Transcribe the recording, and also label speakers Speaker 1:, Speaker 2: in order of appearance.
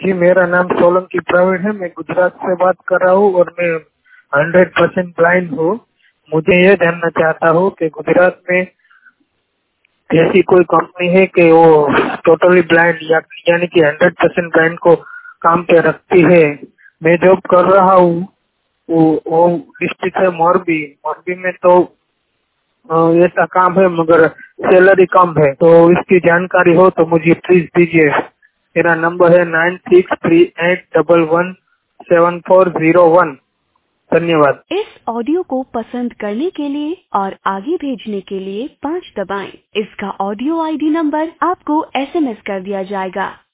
Speaker 1: जी, मेरा नाम सोलंकी प्रवीण है। मैं गुजरात से बात कर रहा हूँ और मैं 100% ब्लाइंड हूँ। मुझे ये जानना चाहता हूँ कि गुजरात में ऐसी कोई कंपनी है कि वो टोटली ब्लाइंड यानी कि 100% ब्लाइंड को काम पे रखती है। मैं जॉब कर रहा हूँ, वो डिस्ट्रिक्ट है मोरबी। मोरबी में तो ऐसा काम है मगर सैलरी कम है, तो इसकी जानकारी हो तो मुझे प्लीज दीजिए। मेरा नंबर है 9638117401। धन्यवाद।
Speaker 2: इस ऑडियो को पसंद करने के लिए और आगे भेजने के लिए 5 दबाएं। इसका ऑडियो आईडी नंबर आपको SMS कर दिया जाएगा।